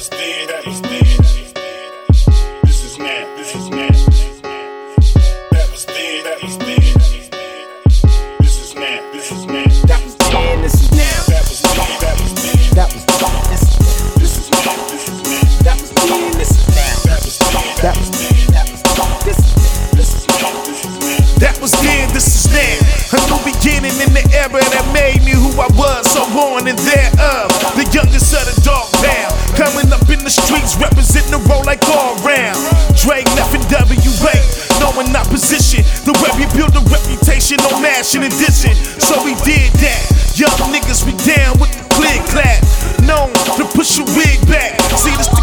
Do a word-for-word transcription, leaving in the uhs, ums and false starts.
was then, that was then. This is now, this is now. That was then, that was then. This is now, this is now. That was then, this is now. That was then, that was then. That was then, this is now. This is now, this is now. That was then, this is now. That was then, That was then, that was then, this is now. this is now, this is now. That was then, this is now. A new beginning in the era that made me who I was, so on and thereof. The youngest of the dog pound, coming up in the streets, representing the role like all round. Dre, F and W A, knowing our position, the way we build a reputation on mashing and dissing. So we did that. Young niggas, we down with the clear clap, known to push your wig back. See, this the